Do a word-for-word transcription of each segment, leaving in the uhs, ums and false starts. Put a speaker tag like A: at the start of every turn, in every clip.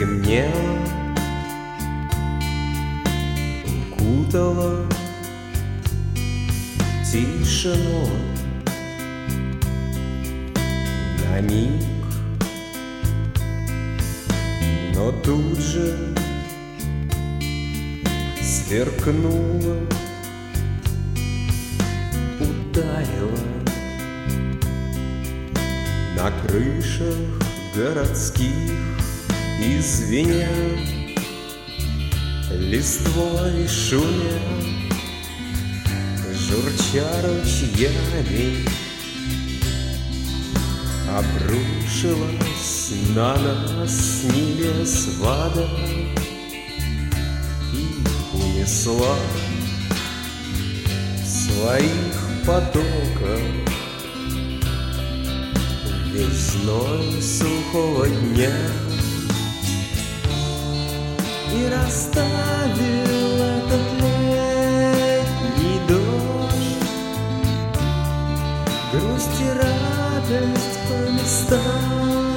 A: Темнело, укутало тишину. На миг, но тут же сверкнуло, ударило на крышах городских, и звеня листвой шумя, журча ручьями, обрушилась на нас с небес вода и унесла в своих потоках весной сухого дня. И расставил этот летний дождь грусть и радость по местам,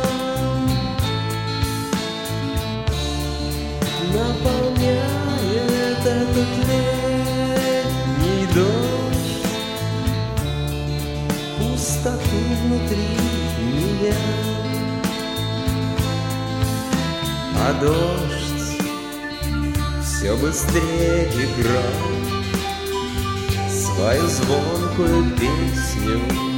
A: наполняет этот летний дождь пустоту внутри меня. А дождь все быстрее играл свою звонкую песню.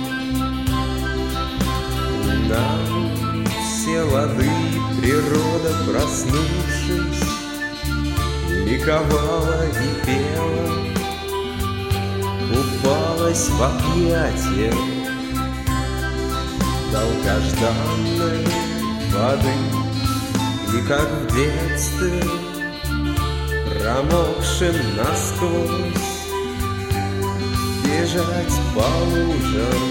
A: Нам все лады природа, проснувшись, ликовала и пела, купалась в объятиях долгожданной воды. И как в детстве, промокшим насквозь, бежать по лужам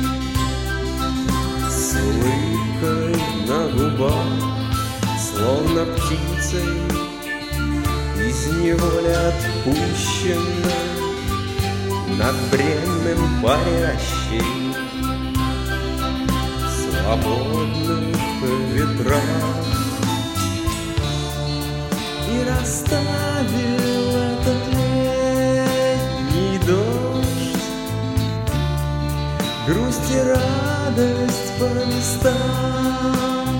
A: с улыбкой на губах, словно птицей из неволи отпущенной, над бренным парящей в свободных ветрах. И расставил этот летний дождь грусть и радость по местам,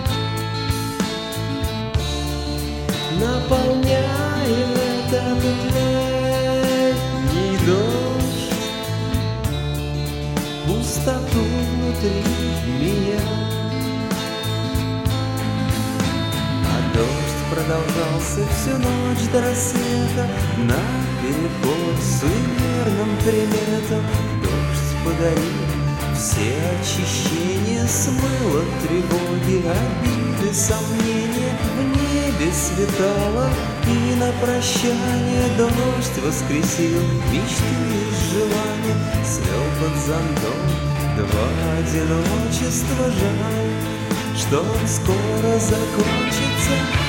A: наполняет этот летний дождь пустоту внутри меня. А дождь продолжался всю ночь до рассвета, наперекор суеверным приметам. Дождь подарил все очищения, смыло тревоги, обиды, сомнения. В небе светало, и на прощание дождь воскресил мечты и желания, свел под зонтом два одиночества. Жаль, что он скоро закончится.